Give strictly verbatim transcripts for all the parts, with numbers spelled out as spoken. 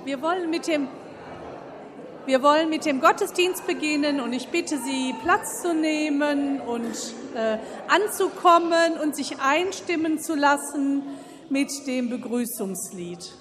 Wir wollen mit dem, wir wollen mit dem Gottesdienst beginnen und ich bitte Sie, Platz zu nehmen und äh, anzukommen und sich einstimmen zu lassen mit dem Begrüßungslied.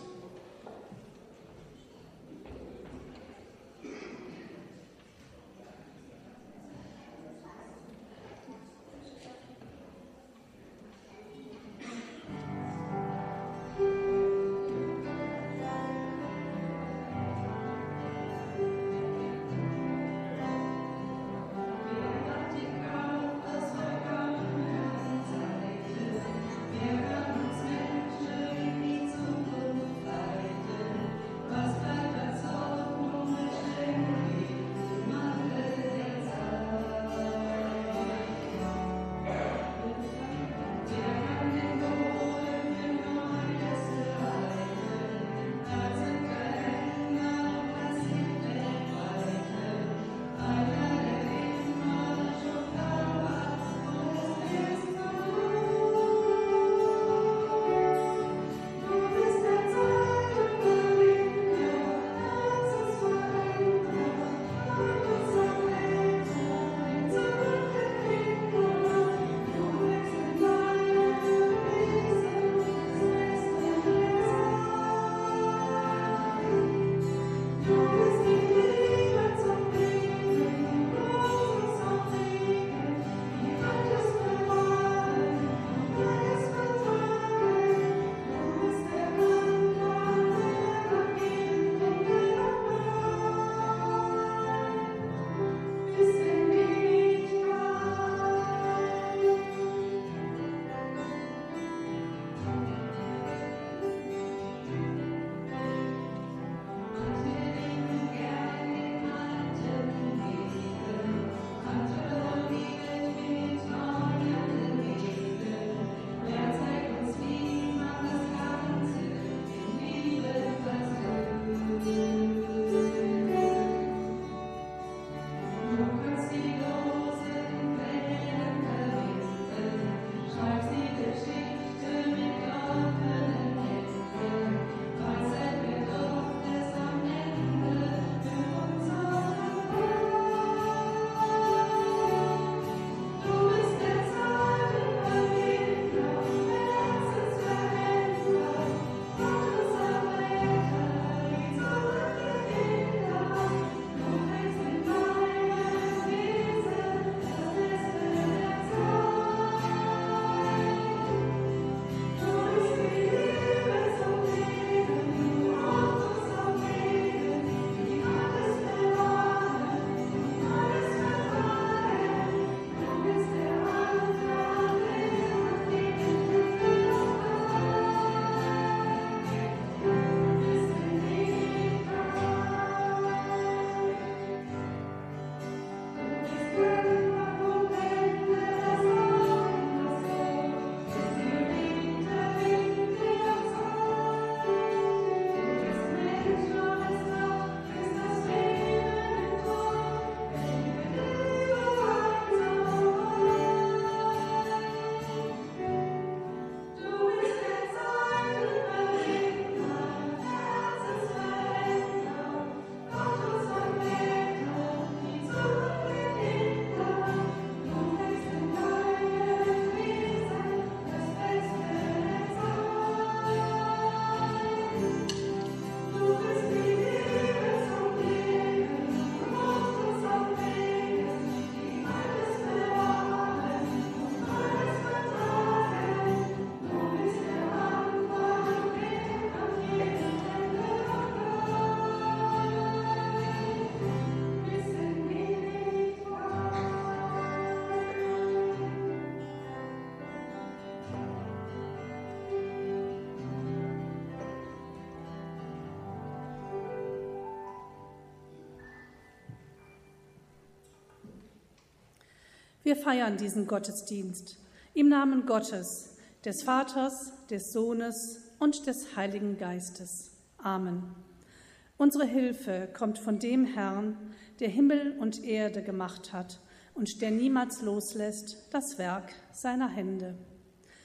Wir feiern diesen Gottesdienst im Namen Gottes, des Vaters, des Sohnes und des Heiligen Geistes. Amen. Unsere Hilfe kommt von dem Herrn, der Himmel und Erde gemacht hat und der niemals loslässt das Werk seiner Hände.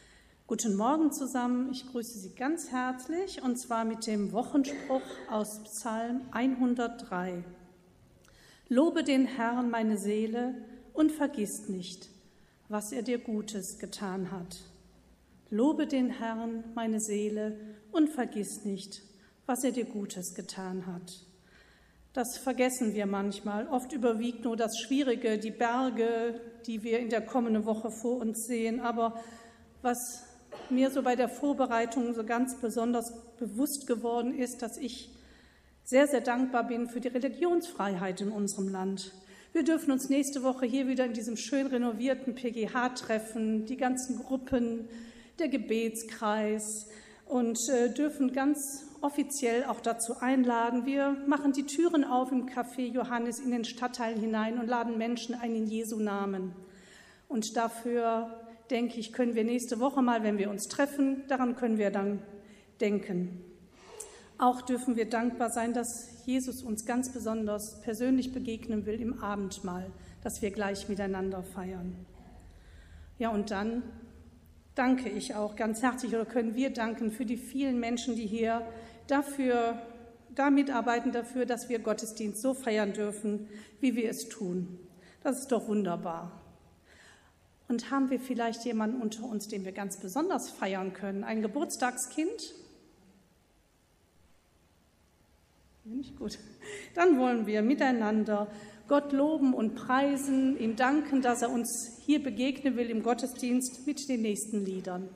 Guten Morgen zusammen, ich grüße Sie ganz herzlich und zwar mit dem Wochenspruch aus Psalm hundertdrei. Lobe den Herrn, meine Seele, und vergiss nicht, was er dir Gutes getan hat. Lobe den Herrn, meine Seele, und vergiss nicht, was er dir Gutes getan hat. Das vergessen wir manchmal. Oft überwiegt nur das Schwierige, die Berge, die wir in der kommenden Woche vor uns sehen. Aber was mir so bei der Vorbereitung so ganz besonders bewusst geworden ist, dass ich sehr, sehr dankbar bin für die Religionsfreiheit in unserem Land. Wir dürfen uns nächste Woche hier wieder in diesem schön renovierten P G H treffen, die ganzen Gruppen, der Gebetskreis und äh, dürfen ganz offiziell auch dazu einladen. Wir machen die Türen auf im Café Johannes in den Stadtteil hinein und laden Menschen ein in Jesu Namen. Und dafür, denke ich, können wir nächste Woche mal, wenn wir uns treffen, daran können wir dann denken. Auch dürfen wir dankbar sein, dass Jesus uns ganz besonders persönlich begegnen will im Abendmahl, das wir gleich miteinander feiern. Ja, und dann danke ich auch ganz herzlich oder können wir danken für die vielen Menschen, die hier dafür, da mitarbeiten dafür, dass wir Gottesdienst so feiern dürfen, wie wir es tun. Das ist doch wunderbar. Und haben wir vielleicht jemanden unter uns, den wir ganz besonders feiern können? Ein Geburtstagskind? Nicht gut. Dann wollen wir miteinander Gott loben und preisen, ihm danken, dass er uns hier begegnen will im Gottesdienst mit den nächsten Liedern.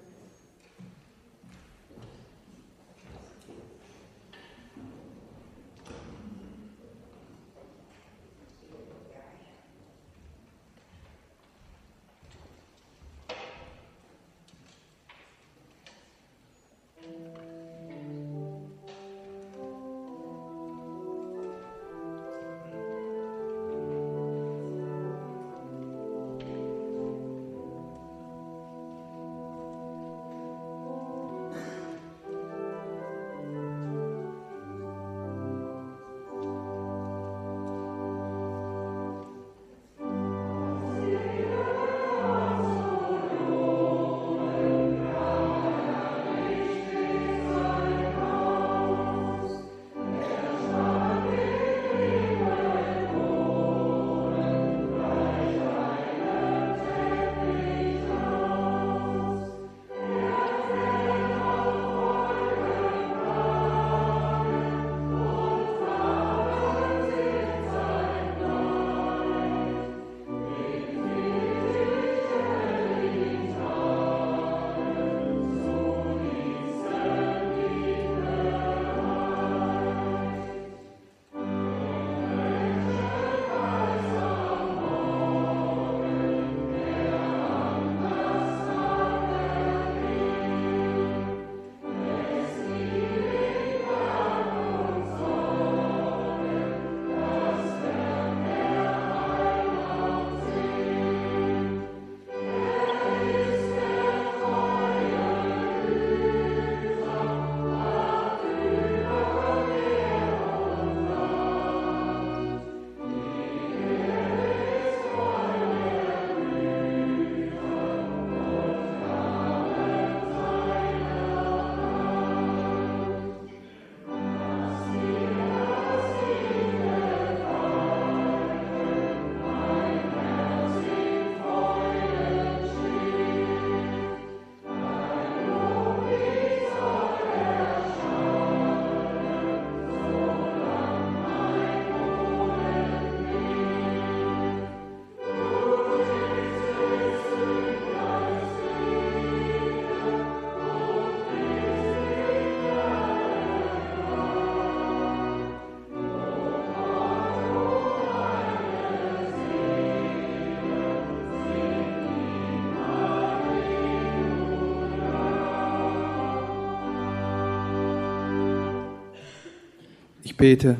Ich bete.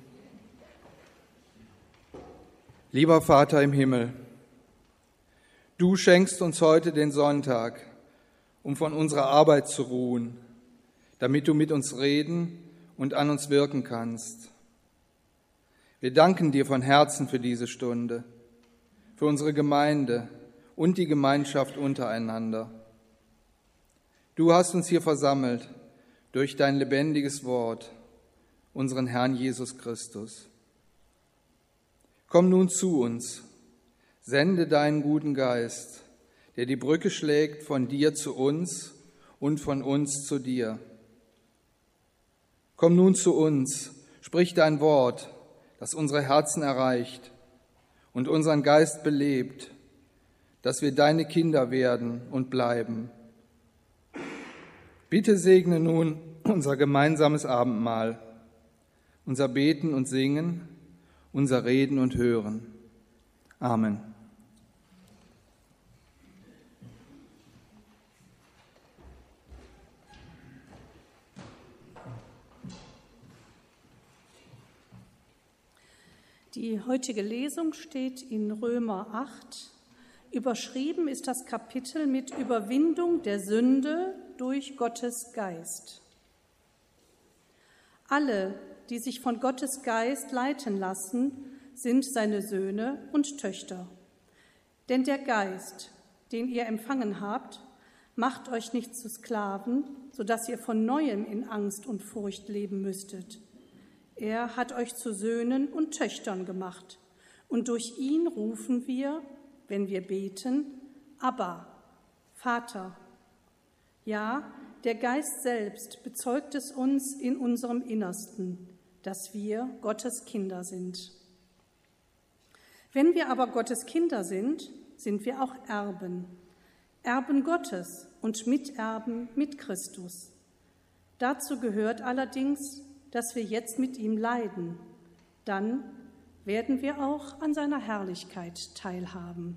Lieber Vater im Himmel, du schenkst uns heute den Sonntag, um von unserer Arbeit zu ruhen, damit du mit uns reden und an uns wirken kannst. Wir danken dir von Herzen für diese Stunde, für unsere Gemeinde und die Gemeinschaft untereinander. Du hast uns hier versammelt durch dein lebendiges Wort, unseren Herrn Jesus Christus. Komm nun zu uns, sende deinen guten Geist, der die Brücke schlägt von dir zu uns und von uns zu dir. Komm nun zu uns, sprich dein Wort, das unsere Herzen erreicht und unseren Geist belebt, dass wir deine Kinder werden und bleiben. Bitte segne nun unser gemeinsames Abendmahl, unser Beten und Singen, unser Reden und Hören. Amen. Die heutige Lesung steht in Römer acht. Überschrieben ist das Kapitel mit Überwindung der Sünde durch Gottes Geist. Alle, die sich von Gottes Geist leiten lassen, sind seine Söhne und Töchter. Denn der Geist, den ihr empfangen habt, macht euch nicht zu Sklaven, sodass ihr von Neuem in Angst und Furcht leben müsstet. Er hat euch zu Söhnen und Töchtern gemacht, und durch ihn rufen wir, wenn wir beten, Abba, Vater. Ja, der Geist selbst bezeugt es uns in unserem Innersten, dass wir Gottes Kinder sind. Wenn wir aber Gottes Kinder sind, sind wir auch Erben, Erben Gottes und Miterben mit Christus. Dazu gehört allerdings, dass wir jetzt mit ihm leiden. Dann werden wir auch an seiner Herrlichkeit teilhaben.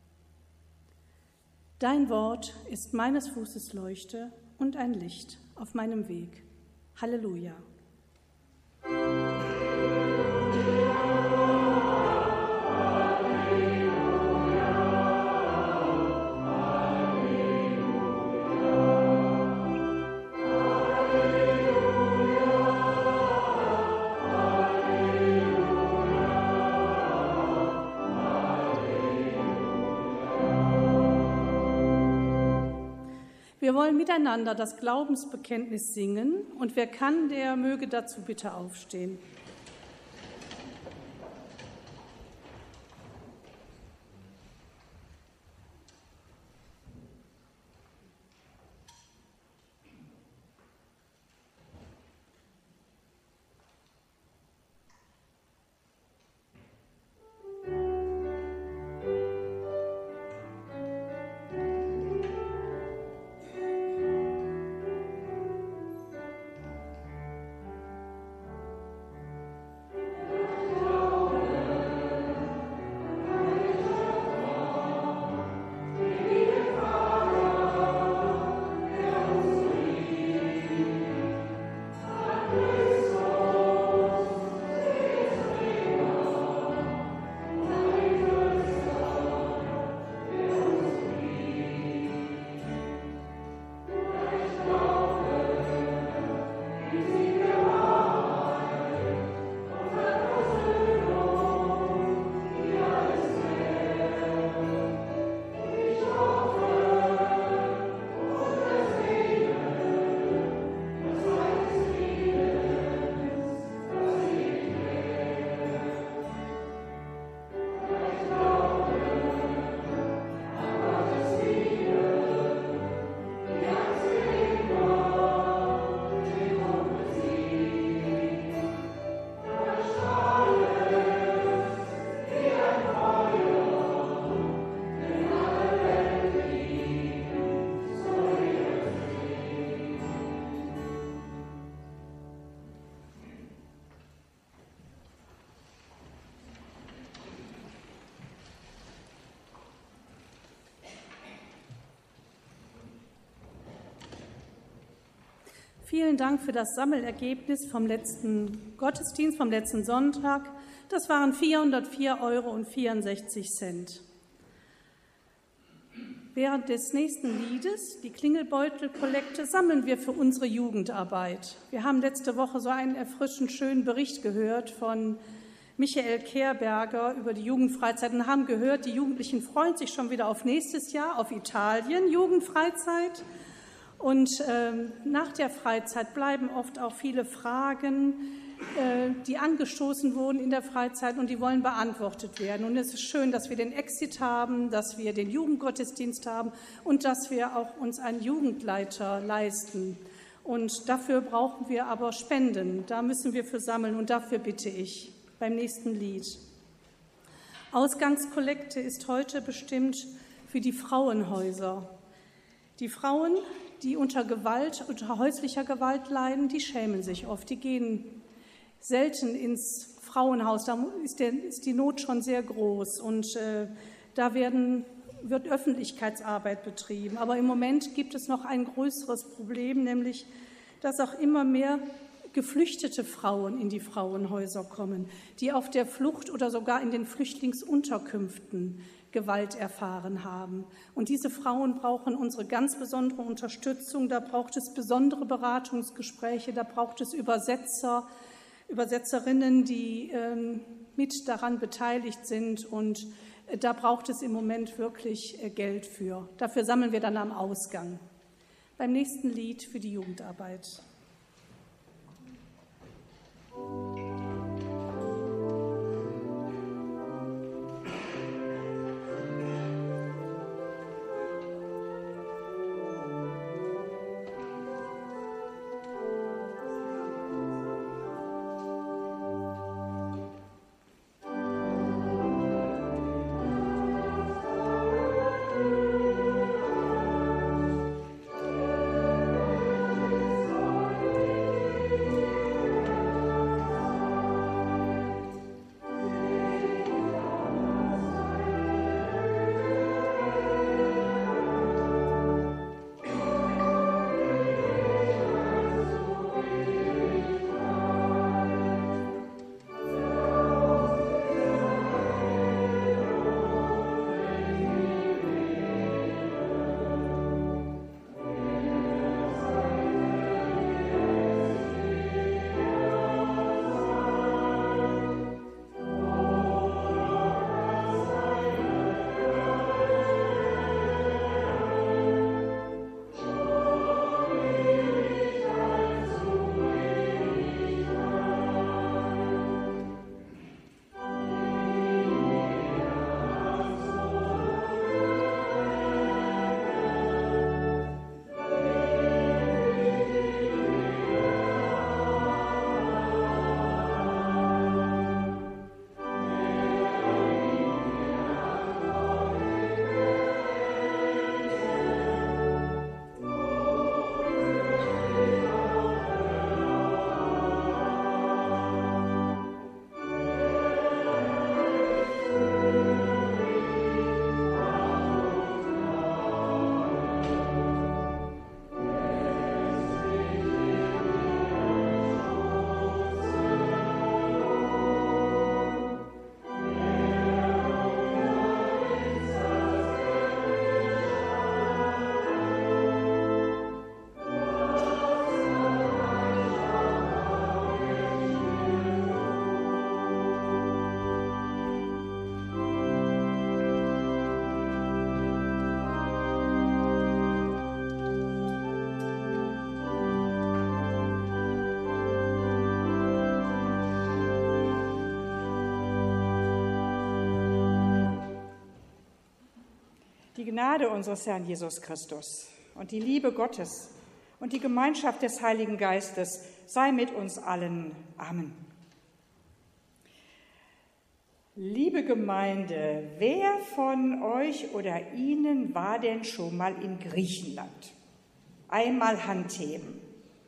Dein Wort ist meines Fußes Leuchte und ein Licht auf meinem Weg. Halleluja. Wir wollen miteinander das Glaubensbekenntnis singen und wer kann, der möge dazu bitte aufstehen. Vielen Dank für das Sammelergebnis vom letzten Gottesdienst, vom letzten Sonntag. Das waren vierhundertvier Euro und vierundsechzig Cent. Während des nächsten Liedes, die Klingelbeutelkollekte, sammeln wir für unsere Jugendarbeit. Wir haben letzte Woche so einen erfrischend schönen Bericht gehört von Michael Kehrberger über die Jugendfreizeit und haben gehört, die Jugendlichen freuen sich schon wieder auf nächstes Jahr, auf Italien, Jugendfreizeit. Und äh, nach der Freizeit bleiben oft auch viele Fragen, äh, die angestoßen wurden in der Freizeit und die wollen beantwortet werden. Und es ist schön, dass wir den Exit haben, dass wir den Jugendgottesdienst haben und dass wir auch uns einen Jugendleiter leisten. Und dafür brauchen wir aber Spenden. Da müssen wir für sammeln und dafür bitte ich beim nächsten Lied. Ausgangskollekte ist heute bestimmt für die Frauenhäuser. Die Frauen, die unter Gewalt, unter häuslicher Gewalt leiden, die schämen sich oft. Die gehen selten ins Frauenhaus. Da ist, der, ist die Not schon sehr groß und äh, da werden, wird Öffentlichkeitsarbeit betrieben. Aber im Moment gibt es noch ein größeres Problem, nämlich, dass auch immer mehr geflüchtete Frauen in die Frauenhäuser kommen, die auf der Flucht oder sogar in den Flüchtlingsunterkünften Gewalt erfahren haben. Und diese Frauen brauchen unsere ganz besondere Unterstützung. Da braucht es besondere Beratungsgespräche, da braucht es Übersetzer, Übersetzerinnen, die ähm, mit daran beteiligt sind. Und äh, da braucht es im Moment wirklich äh, Geld für. Dafür sammeln wir dann am Ausgang. Beim nächsten Lied für die Jugendarbeit. Die Gnade unseres Herrn Jesus Christus und die Liebe Gottes und die Gemeinschaft des Heiligen Geistes sei mit uns allen. Amen. Liebe Gemeinde, wer von euch oder Ihnen war denn schon mal in Griechenland? Einmal Hand heben.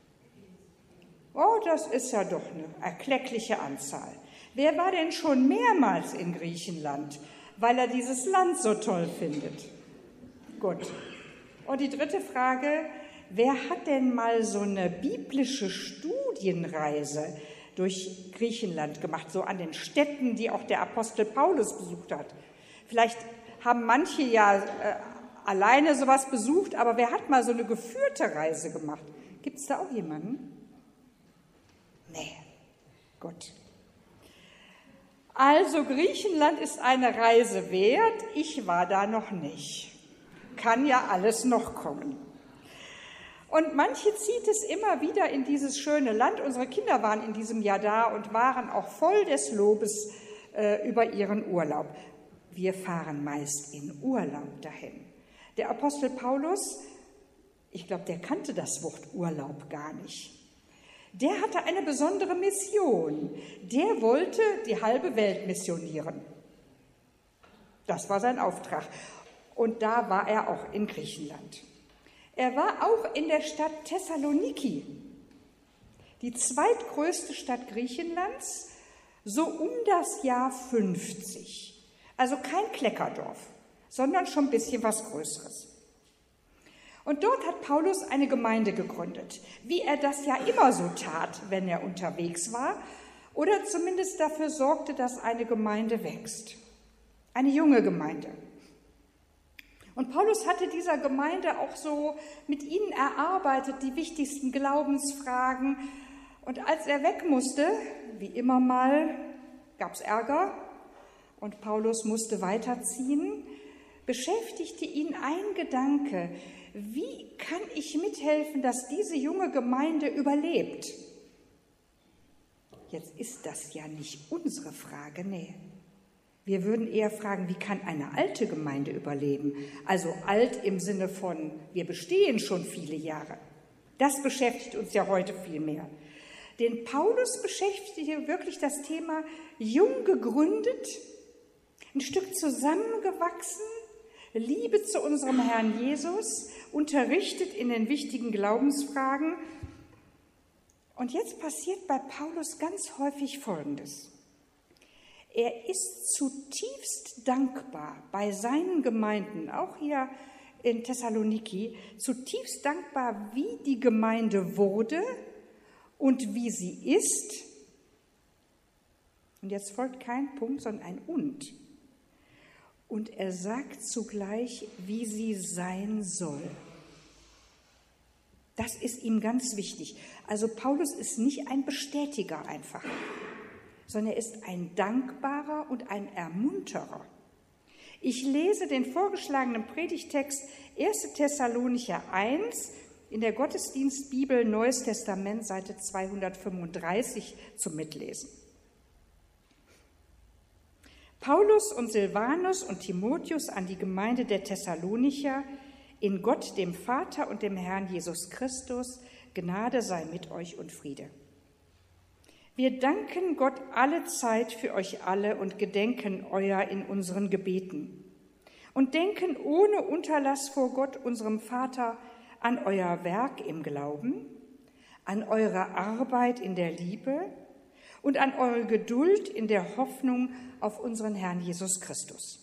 Oh, das ist ja doch eine erkleckliche Anzahl. Wer war denn schon mehrmals in Griechenland, weil er dieses Land so toll findet? Gut. Und die dritte Frage, wer hat denn mal so eine biblische Studienreise durch Griechenland gemacht, so an den Städten, die auch der Apostel Paulus besucht hat? Vielleicht haben manche ja äh, alleine sowas besucht, aber wer hat mal so eine geführte Reise gemacht? Gibt es da auch jemanden? Nee. Gut. Also Griechenland ist eine Reise wert. Ich war da noch nicht. Kann ja alles noch kommen. Und manche zieht es immer wieder in dieses schöne Land. Unsere Kinder waren in diesem Jahr da und waren auch voll des Lobes äh, über ihren Urlaub. Wir fahren meist in Urlaub dahin. Der Apostel Paulus, ich glaube, der kannte das Wort Urlaub gar nicht. Der hatte eine besondere Mission. Der wollte die halbe Welt missionieren. Das war sein Auftrag. Und da war er auch in Griechenland. Er war auch in der Stadt Thessaloniki, die zweitgrößte Stadt Griechenlands, so um das Jahr fünfzig. Also kein Kleckerdorf, sondern schon ein bisschen was Größeres. Und dort hat Paulus eine Gemeinde gegründet, wie er das ja immer so tat, wenn er unterwegs war, oder zumindest dafür sorgte, dass eine Gemeinde wächst. Eine junge Gemeinde. Und Paulus hatte dieser Gemeinde auch so mit ihnen erarbeitet, die wichtigsten Glaubensfragen. Und als er weg musste, wie immer mal, gab es Ärger und Paulus musste weiterziehen, beschäftigte ihn ein Gedanke: Wie kann ich mithelfen, dass diese junge Gemeinde überlebt? Jetzt ist das ja nicht unsere Frage, nee. Wir würden eher fragen, wie kann eine alte Gemeinde überleben? Also alt im Sinne von, wir bestehen schon viele Jahre. Das beschäftigt uns ja heute viel mehr. Den Paulus beschäftigte wirklich das Thema jung gegründet, ein Stück zusammengewachsen, Liebe zu unserem Herrn Jesus, unterrichtet in den wichtigen Glaubensfragen. Und jetzt passiert bei Paulus ganz häufig Folgendes. Er ist zutiefst dankbar bei seinen Gemeinden, auch hier in Thessaloniki, zutiefst dankbar, wie die Gemeinde wurde und wie sie ist. Und jetzt folgt kein Punkt, sondern ein Und. Und er sagt zugleich, wie sie sein soll. Das ist ihm ganz wichtig. Also Paulus ist nicht ein Bestätiger einfach, sondern er ist ein Dankbarer und ein Ermunterer. Ich lese den vorgeschlagenen Predigtext erster Thessalonicher eins in der Gottesdienstbibel Neues Testament, Seite zweihundertfünfunddreißig zum Mitlesen. Paulus und Silvanus und Timotheus an die Gemeinde der Thessalonicher, in Gott, dem Vater und dem Herrn Jesus Christus, Gnade sei mit euch und Friede. Wir danken Gott alle Zeit für euch alle und gedenken euer in unseren Gebeten und denken ohne Unterlass vor Gott, unserem Vater, an euer Werk im Glauben, an eure Arbeit in der Liebe und an eure Geduld in der Hoffnung auf unseren Herrn Jesus Christus.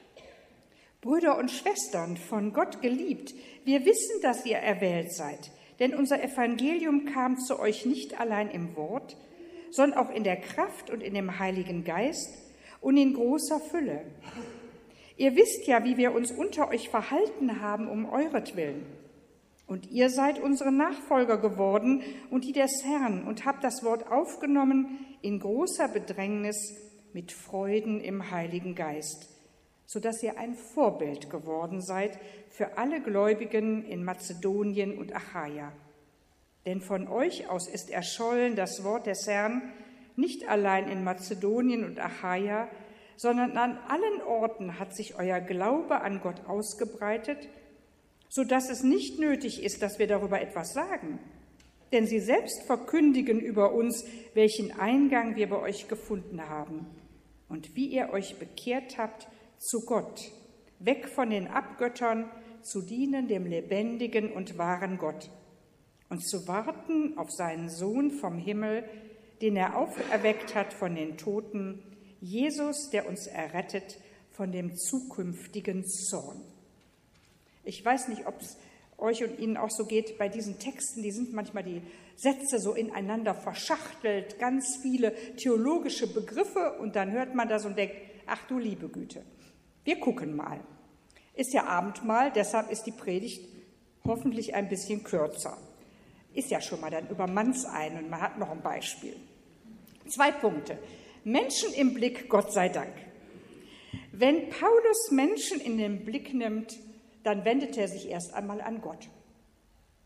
Brüder und Schwestern, von Gott geliebt, wir wissen, dass ihr erwählt seid, denn unser Evangelium kam zu euch nicht allein im Wort, sondern auch in der Kraft und in dem Heiligen Geist und in großer Fülle. Ihr wisst ja, wie wir uns unter euch verhalten haben um euretwillen. Und ihr seid unsere Nachfolger geworden und die des Herrn und habt das Wort aufgenommen in großer Bedrängnis mit Freuden im Heiligen Geist, sodass ihr ein Vorbild geworden seid für alle Gläubigen in Mazedonien und Achaia. Denn von euch aus ist erschollen das Wort des Herrn, nicht allein in Mazedonien und Achaia, sondern an allen Orten hat sich euer Glaube an Gott ausgebreitet, sodass es nicht nötig ist, dass wir darüber etwas sagen. Denn sie selbst verkündigen über uns, welchen Eingang wir bei euch gefunden haben und wie ihr euch bekehrt habt zu Gott, weg von den Abgöttern, zu dienen dem lebendigen und wahren Gott und zu warten auf seinen Sohn vom Himmel, den er auferweckt hat von den Toten, Jesus, der uns errettet von dem zukünftigen Zorn. Ich weiß nicht, ob es euch und Ihnen auch so geht bei diesen Texten, die sind manchmal die Sätze so ineinander verschachtelt, ganz viele theologische Begriffe und dann hört man das und denkt, ach du liebe Güte, wir gucken mal. Ist ja Abendmahl, deshalb ist die Predigt hoffentlich ein bisschen kürzer. Ist ja schon mal dann über Mannsein und man hat noch ein Beispiel. Zwei Punkte. Menschen im Blick, Gott sei Dank. Wenn Paulus Menschen in den Blick nimmt, dann wendet er sich erst einmal an Gott.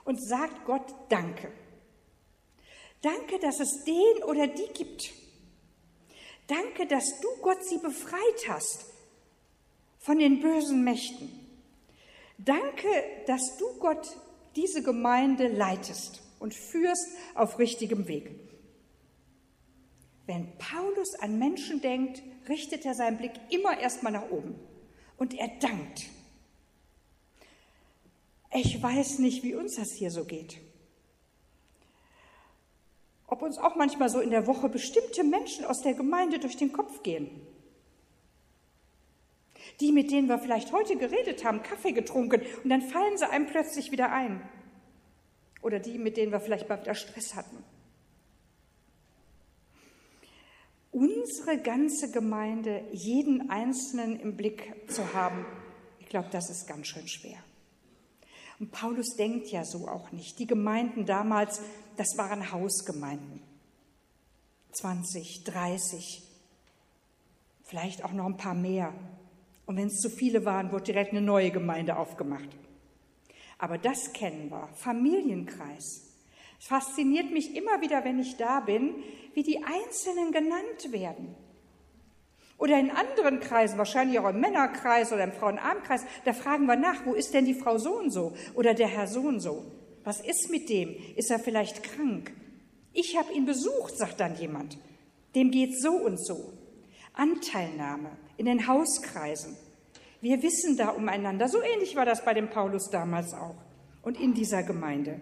und sagt Gott Danke. Danke, dass es den oder die gibt. Danke, dass du, Gott, sie befreit hast von den bösen Mächten. Danke, dass du, Gott, diese Gemeinde leitest und führst auf richtigem Weg. Wenn Paulus an Menschen denkt, richtet er seinen Blick immer erstmal nach oben und er dankt. Ich weiß nicht, wie uns das hier so geht. Ob uns auch manchmal so in der Woche bestimmte Menschen aus der Gemeinde durch den Kopf gehen. Die, mit denen wir vielleicht heute geredet haben, Kaffee getrunken und dann fallen sie einem plötzlich wieder ein. Oder die, mit denen wir vielleicht mal wieder Stress hatten. Unsere ganze Gemeinde, jeden Einzelnen im Blick zu haben, ich glaube, das ist ganz schön schwer. Und Paulus denkt ja so auch nicht. Die Gemeinden damals, das waren Hausgemeinden. zwanzig, dreißig, vielleicht auch noch ein paar mehr. Und wenn es zu viele waren, wurde direkt eine neue Gemeinde aufgemacht. Aber das kennen wir, Familienkreis. Es fasziniert mich immer wieder, wenn ich da bin, wie die Einzelnen genannt werden. Oder in anderen Kreisen, wahrscheinlich auch im Männerkreis oder im Frauenarmkreis, da fragen wir nach, wo ist denn die Frau so und so oder der Herr so und so? Was ist mit dem? Ist er vielleicht krank? Ich habe ihn besucht, sagt dann jemand. Dem geht so und so. Anteilnahme in den Hauskreisen. Wir wissen da umeinander. So ähnlich war das bei dem Paulus damals auch und in dieser Gemeinde.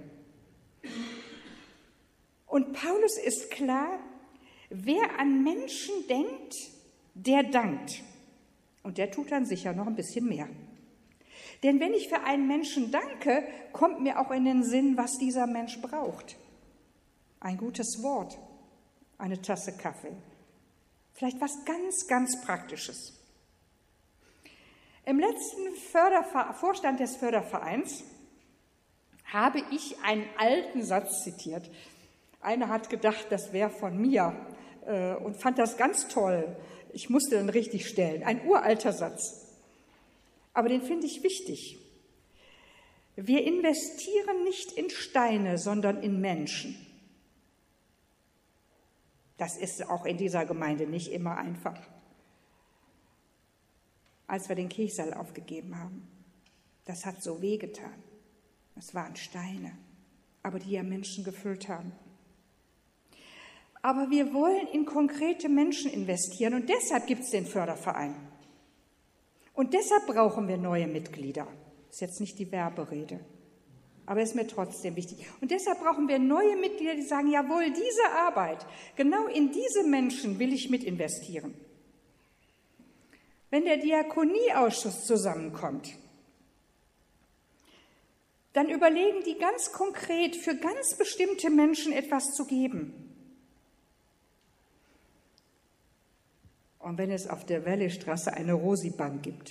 Und Paulus ist klar, wer an Menschen denkt, der dankt. Und der tut dann sicher noch ein bisschen mehr. Denn wenn ich für einen Menschen danke, kommt mir auch in den Sinn, was dieser Mensch braucht. Ein gutes Wort, eine Tasse Kaffee, vielleicht was ganz, ganz Praktisches. Im letzten Förderver- Vorstand des Fördervereins habe ich einen alten Satz zitiert. Einer hat gedacht, das wäre von mir äh, und fand das ganz toll. Ich musste dann richtig stellen. Ein uralter Satz. Aber den finde ich wichtig. Wir investieren nicht in Steine, sondern in Menschen. Das ist auch in dieser Gemeinde nicht immer einfach. Als wir den Kirchsaal aufgegeben haben, das hat so wehgetan. Es waren Steine, aber die ja Menschen gefüllt haben. Aber wir wollen in konkrete Menschen investieren und deshalb gibt es den Förderverein. Und deshalb brauchen wir neue Mitglieder. Das ist jetzt nicht die Werberede, aber ist mir trotzdem wichtig. Und deshalb brauchen wir neue Mitglieder, die sagen, jawohl, diese Arbeit, genau in diese Menschen will ich mit investieren. Wenn der Diakonieausschuss zusammenkommt, dann überlegen die ganz konkret, für ganz bestimmte Menschen etwas zu geben. Und wenn es auf der Wellestraße eine Rosi-Bank gibt,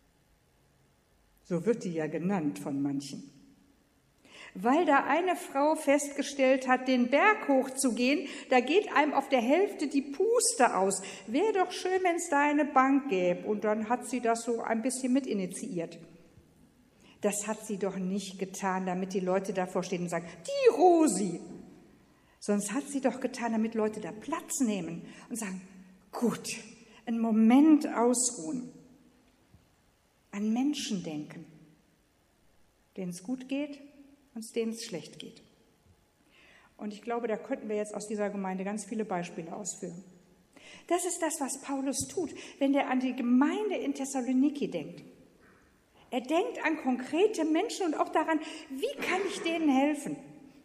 so wird die ja genannt von manchen, weil da eine Frau festgestellt hat, den Berg hochzugehen, da geht einem auf der Hälfte die Puste aus. Wäre doch schön, wenn es da eine Bank gäbe. Und dann hat sie das so ein bisschen mit initiiert. Das hat sie doch nicht getan, damit die Leute davor stehen und sagen, die Rosi. Sonst hat sie doch getan, damit Leute da Platz nehmen und sagen, gut, einen Moment ausruhen, an Menschen denken, denen es gut geht und denen es schlecht geht. Und ich glaube, da könnten wir jetzt aus dieser Gemeinde ganz viele Beispiele ausführen. Das ist das, was Paulus tut, wenn er an die Gemeinde in Thessaloniki denkt. Er denkt an konkrete Menschen und auch daran, wie kann ich denen helfen?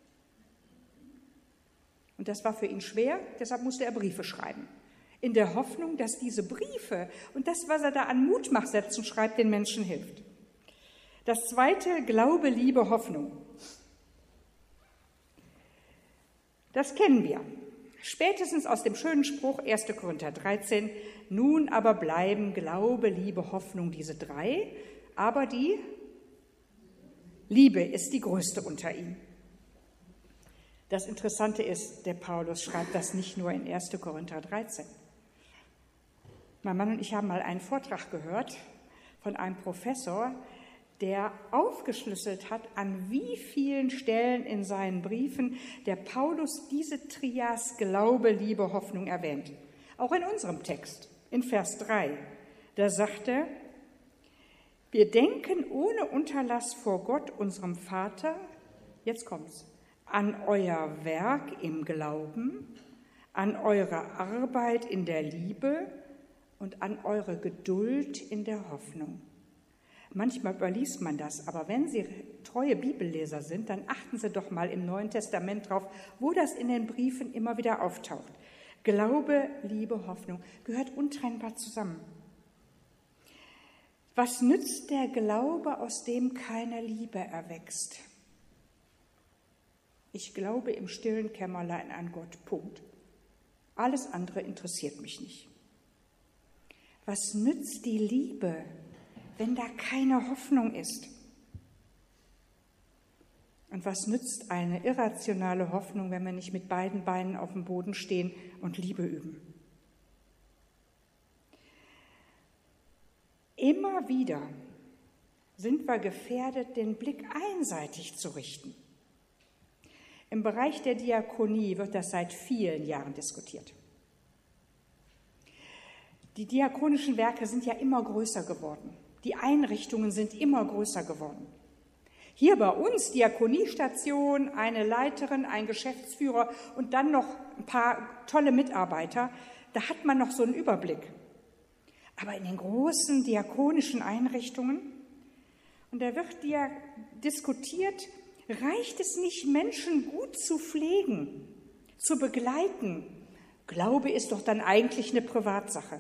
Und das war für ihn schwer, deshalb musste er Briefe schreiben. In der Hoffnung, dass diese Briefe und das, was er da an Mutmachsätzen schreibt, den Menschen hilft. Das zweite, Glaube, Liebe, Hoffnung. Das kennen wir. Spätestens aus dem schönen Spruch erster Korinther dreizehn, nun aber bleiben Glaube, Liebe, Hoffnung, diese drei, aber die Liebe ist die größte unter ihnen. Das Interessante ist, der Paulus schreibt das nicht nur in erster Korinther dreizehn. Mein Mann und ich haben mal einen Vortrag gehört von einem Professor, der aufgeschlüsselt hat, an wie vielen Stellen in seinen Briefen der Paulus diese Trias Glaube, Liebe, Hoffnung erwähnt. Auch in unserem Text, in Vers drei. Da sagt er, wir denken ohne Unterlass vor Gott, unserem Vater, jetzt kommt's, an euer Werk im Glauben, an eure Arbeit in der Liebe und an eure Geduld in der Hoffnung. Manchmal überliest man das, aber wenn Sie treue Bibelleser sind, dann achten Sie doch mal im Neuen Testament drauf, wo das in den Briefen immer wieder auftaucht. Glaube, Liebe, Hoffnung gehört untrennbar zusammen. Was nützt der Glaube, aus dem keine Liebe erwächst? Ich glaube im stillen Kämmerlein an Gott, Punkt. Alles andere interessiert mich nicht. Was nützt die Liebe, wenn da keine Hoffnung ist? Und was nützt eine irrationale Hoffnung, wenn wir nicht mit beiden Beinen auf dem Boden stehen und Liebe üben? Immer wieder sind wir gefährdet, den Blick einseitig zu richten. Im Bereich der Diakonie wird das seit vielen Jahren diskutiert. Die diakonischen Werke sind ja immer größer geworden. Die Einrichtungen sind immer größer geworden. Hier bei uns, Diakoniestation, eine Leiterin, ein Geschäftsführer und dann noch ein paar tolle Mitarbeiter, da hat man noch so einen Überblick. Aber in den großen diakonischen Einrichtungen, und da wird ja diskutiert, reicht es nicht, Menschen gut zu pflegen, zu begleiten? Glaube ist doch dann eigentlich eine Privatsache.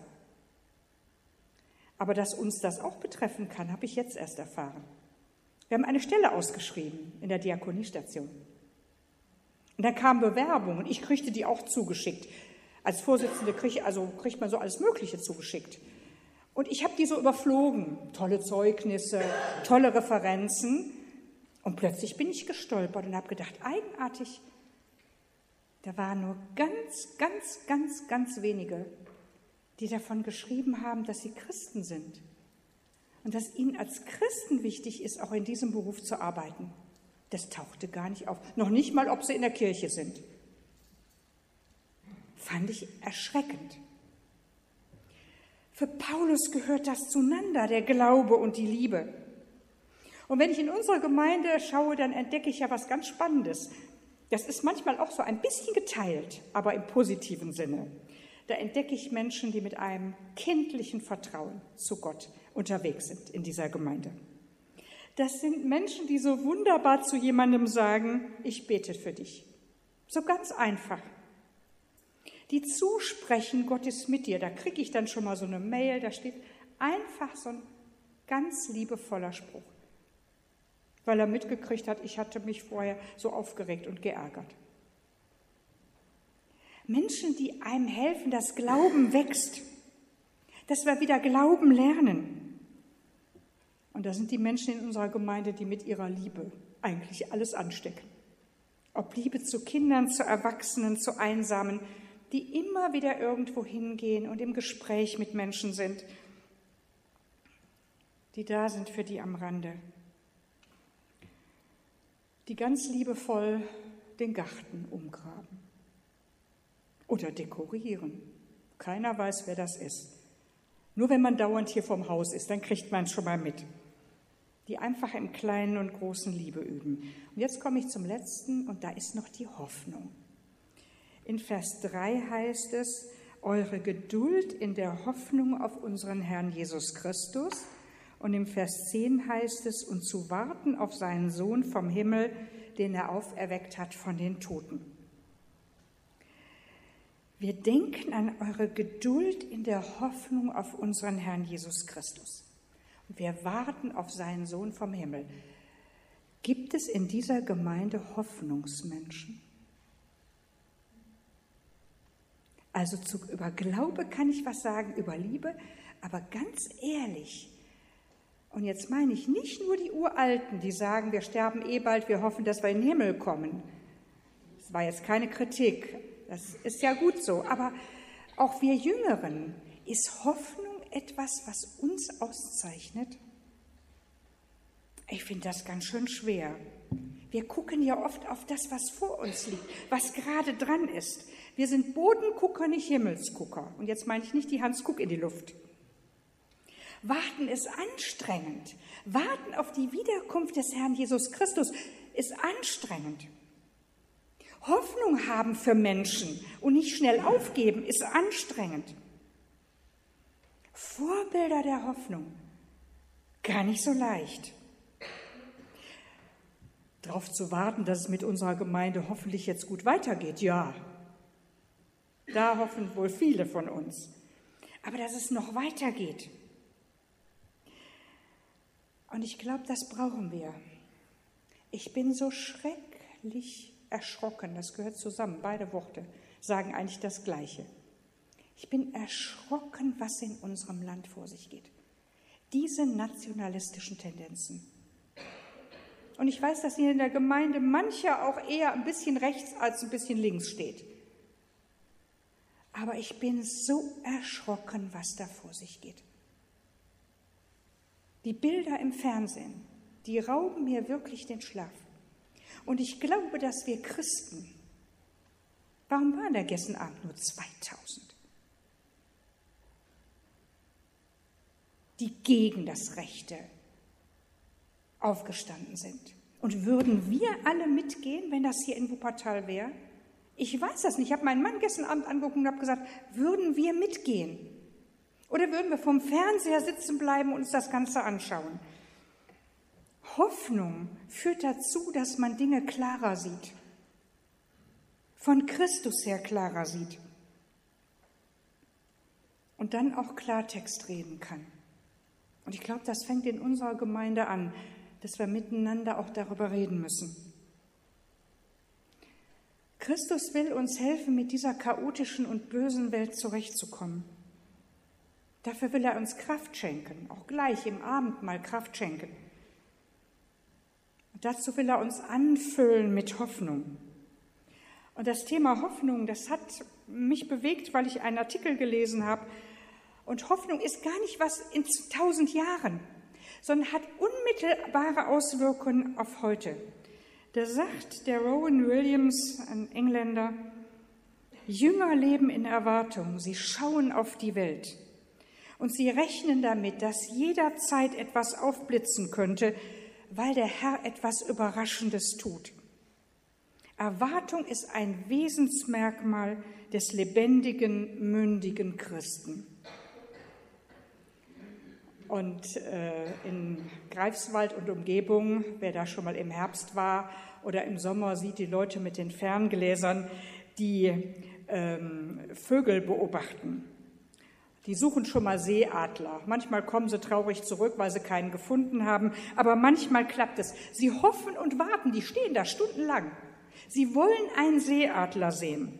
Aber dass uns das auch betreffen kann, habe ich jetzt erst erfahren. Wir haben eine Stelle ausgeschrieben in der Diakoniestation. Und da kamen Bewerbungen, ich kriegte die auch zugeschickt. Als Vorsitzende krieg, also kriegt man so alles Mögliche zugeschickt. Und ich habe die so überflogen, tolle Zeugnisse, tolle Referenzen. Und plötzlich bin ich gestolpert und habe gedacht, eigenartig, da waren nur ganz, ganz, ganz, ganz wenige, die davon geschrieben haben, dass sie Christen sind und dass ihnen als Christen wichtig ist, auch in diesem Beruf zu arbeiten. Das tauchte gar nicht auf. Noch nicht mal, ob sie in der Kirche sind. Fand ich erschreckend. Für Paulus gehört das zueinander, der Glaube und die Liebe. Und wenn ich in unsere Gemeinde schaue, dann entdecke ich ja was ganz Spannendes. Das ist manchmal auch so ein bisschen geteilt, aber im positiven Sinne. Da entdecke ich Menschen, die mit einem kindlichen Vertrauen zu Gott unterwegs sind in dieser Gemeinde. Das sind Menschen, die so wunderbar zu jemandem sagen, ich bete für dich. So ganz einfach. Die zusprechen, Gott ist mit dir. Da kriege ich dann schon mal so eine Mail, da steht einfach so ein ganz liebevoller Spruch, weil er mitgekriegt hat, ich hatte mich vorher so aufgeregt und geärgert. Menschen, die einem helfen, dass Glauben wächst, dass wir wieder Glauben lernen. Und da sind die Menschen in unserer Gemeinde, die mit ihrer Liebe eigentlich alles anstecken. Ob Liebe zu Kindern, zu Erwachsenen, zu Einsamen, die immer wieder irgendwo hingehen und im Gespräch mit Menschen sind, die da sind für die am Rande, die ganz liebevoll den Garten umgraben oder dekorieren. Keiner weiß, wer das ist. Nur wenn man dauernd hier vorm Haus ist, dann kriegt man es schon mal mit. Die einfach im Kleinen und Großen Liebe üben. Und jetzt komme ich zum Letzten und da ist noch die Hoffnung. In Vers drei heißt es, eure Geduld in der Hoffnung auf unseren Herrn Jesus Christus. Und im Vers zehn heißt es, und zu warten auf seinen Sohn vom Himmel, den er auferweckt hat von den Toten. Wir denken an eure Geduld in der Hoffnung auf unseren Herrn Jesus Christus. Und wir warten auf seinen Sohn vom Himmel. Gibt es in dieser Gemeinde Hoffnungsmenschen? Also zu, über Glaube kann ich was sagen, über Liebe, aber ganz ehrlich, und jetzt meine ich nicht nur die Uralten, die sagen, wir sterben eh bald, wir hoffen, dass wir in den Himmel kommen. Das war jetzt keine Kritik, das ist ja gut so, aber auch wir Jüngeren, ist Hoffnung etwas, was uns auszeichnet? Ich finde das ganz schön schwer. Wir gucken ja oft auf das, was vor uns liegt, was gerade dran ist. Wir sind Bodengucker, nicht Himmelsgucker. Und jetzt meine ich nicht die Hans Kuck in die Luft. Warten ist anstrengend. Warten auf die Wiederkunft des Herrn Jesus Christus ist anstrengend. Hoffnung haben für Menschen und nicht schnell aufgeben ist anstrengend. Vorbilder der Hoffnung, gar nicht so leicht. Darauf zu warten, dass es mit unserer Gemeinde hoffentlich jetzt gut weitergeht, ja, da hoffen wohl viele von uns. Aber dass es noch weitergeht. Und ich glaube, das brauchen wir. Ich bin so schrecklich erschrocken, das gehört zusammen, beide Worte sagen eigentlich das Gleiche. Ich bin erschrocken, was in unserem Land vor sich geht. Diese nationalistischen Tendenzen. Und ich weiß, dass hier in der Gemeinde mancher auch eher ein bisschen rechts als ein bisschen links steht. Aber ich bin so erschrocken, was da vor sich geht. Die Bilder im Fernsehen, die rauben mir wirklich den Schlaf. Und ich glaube, dass wir Christen, warum waren da gestern Abend nur zweitausend, die gegen das Rechte aufgestanden sind? Und würden wir alle mitgehen, wenn das hier in Wuppertal wäre? Ich weiß das nicht. Ich habe meinen Mann gestern Abend angeguckt und habe gesagt, würden wir mitgehen? Oder würden wir vom Fernseher sitzen bleiben und uns das Ganze anschauen? Hoffnung führt dazu, dass man Dinge klarer sieht. Von Christus her klarer sieht. Und dann auch Klartext reden kann. Und ich glaube, das fängt in unserer Gemeinde an, dass wir miteinander auch darüber reden müssen. Christus will uns helfen, mit dieser chaotischen und bösen Welt zurechtzukommen. Dafür will er uns Kraft schenken, auch gleich im Abendmahl Kraft schenken. Und dazu will er uns anfüllen mit Hoffnung. Und das Thema Hoffnung, das hat mich bewegt, weil ich einen Artikel gelesen habe. Und Hoffnung ist gar nicht was in tausend Jahren, sondern hat unmittelbare Auswirkungen auf heute. Da sagt der Rowan Williams, ein Engländer, Jünger leben in Erwartung, sie schauen auf die Welt. Und sie rechnen damit, dass jederzeit etwas aufblitzen könnte, weil der Herr etwas Überraschendes tut. Erwartung ist ein Wesensmerkmal des lebendigen, mündigen Christen. Und äh, in Greifswald und Umgebung, wer da schon mal im Herbst war oder im Sommer, sieht die Leute mit den Ferngläsern, die ähm, Vögel beobachten. Die suchen schon mal Seeadler. Manchmal kommen sie traurig zurück, weil sie keinen gefunden haben. Aber manchmal klappt es. Sie hoffen und warten. Die stehen da stundenlang. Sie wollen einen Seeadler sehen.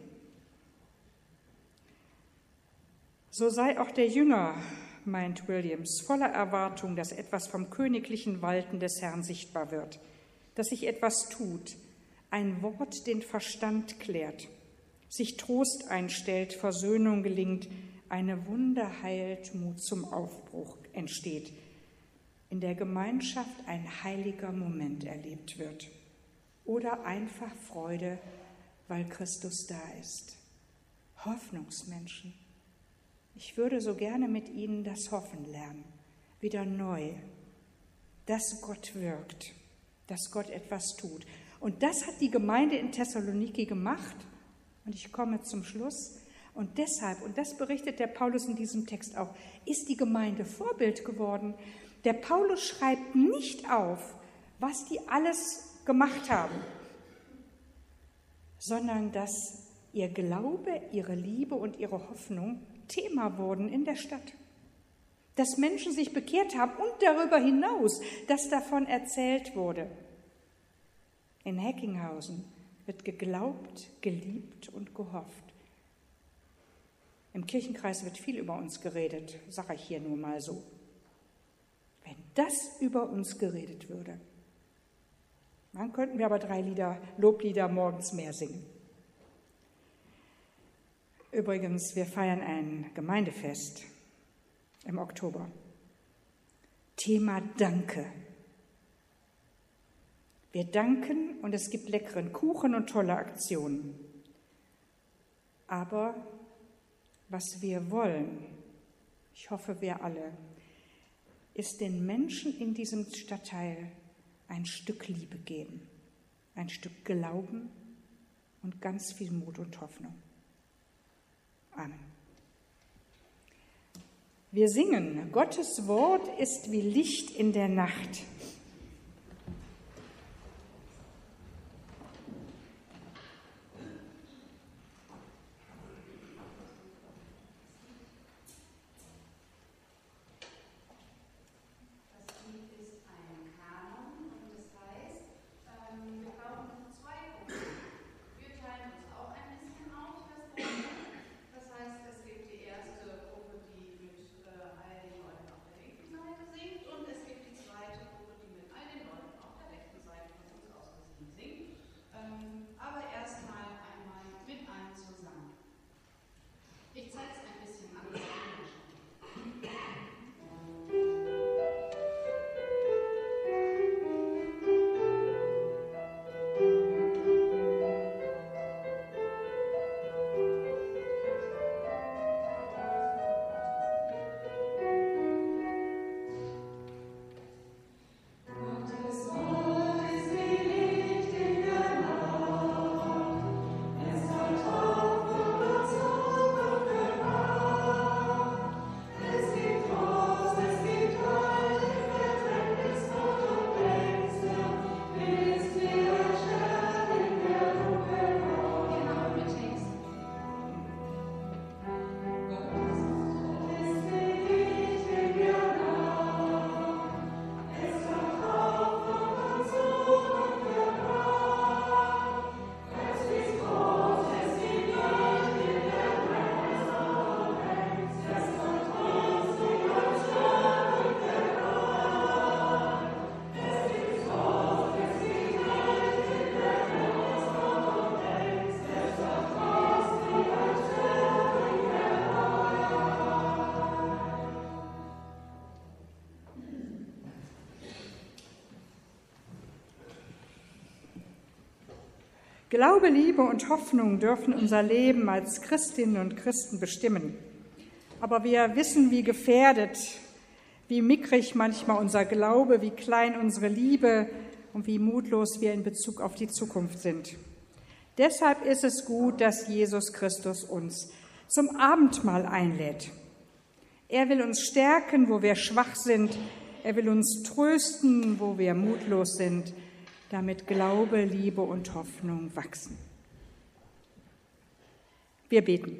So sei auch der Jünger, meint Williams, voller Erwartung, dass etwas vom königlichen Walten des Herrn sichtbar wird. Dass sich etwas tut. Ein Wort den Verstand klärt. Sich Trost einstellt, Versöhnung gelingt, eine Wunde heilt, Mut zum Aufbruch entsteht, in der Gemeinschaft ein heiliger Moment erlebt wird oder einfach Freude, weil Christus da ist. Hoffnungsmenschen. Ich würde so gerne mit Ihnen das Hoffen lernen, wieder neu, dass Gott wirkt, dass Gott etwas tut. Und das hat die Gemeinde in Thessaloniki gemacht. Und ich komme zum Schluss. Und deshalb, und das berichtet der Paulus in diesem Text auch, ist die Gemeinde Vorbild geworden. Der Paulus schreibt nicht auf, was die alles gemacht haben, sondern dass ihr Glaube, ihre Liebe und ihre Hoffnung Thema wurden in der Stadt. Dass Menschen sich bekehrt haben und darüber hinaus, dass davon erzählt wurde. In Heckinghausen wird geglaubt, geliebt und gehofft. Im Kirchenkreis wird viel über uns geredet, sage ich hier nur mal so. Wenn das über uns geredet würde, dann könnten wir aber drei Lieder, Loblieder morgens mehr singen. Übrigens, wir feiern ein Gemeindefest im Oktober. Thema Danke. Wir danken und es gibt leckeren Kuchen und tolle Aktionen. Aber was wir wollen, ich hoffe, wir alle, ist den Menschen in diesem Stadtteil ein Stück Liebe geben, ein Stück Glauben und ganz viel Mut und Hoffnung. Amen. Wir singen, Gottes Wort ist wie Licht in der Nacht. Glaube, Liebe und Hoffnung dürfen unser Leben als Christinnen und Christen bestimmen. Aber wir wissen, wie gefährdet, wie mickrig manchmal unser Glaube, wie klein unsere Liebe und wie mutlos wir in Bezug auf die Zukunft sind. Deshalb ist es gut, dass Jesus Christus uns zum Abendmahl einlädt. Er will uns stärken, wo wir schwach sind. Er will uns trösten, wo wir mutlos sind, damit Glaube, Liebe und Hoffnung wachsen. Wir beten.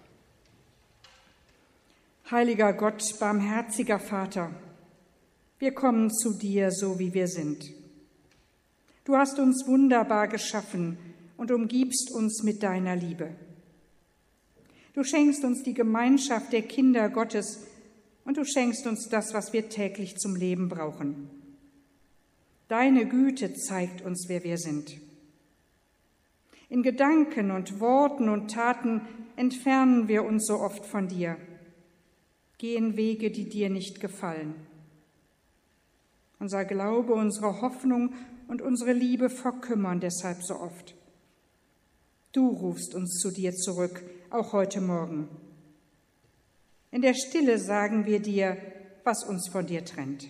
Heiliger Gott, barmherziger Vater, wir kommen zu dir, so wie wir sind. Du hast uns wunderbar geschaffen und umgibst uns mit deiner Liebe. Du schenkst uns die Gemeinschaft der Kinder Gottes und du schenkst uns das, was wir täglich zum Leben brauchen. Deine Güte zeigt uns, wer wir sind. In Gedanken und Worten und Taten entfernen wir uns so oft von dir, gehen Wege, die dir nicht gefallen. Unser Glaube, unsere Hoffnung und unsere Liebe verkümmern deshalb so oft. Du rufst uns zu dir zurück, auch heute Morgen. In der Stille sagen wir dir, was uns von dir trennt.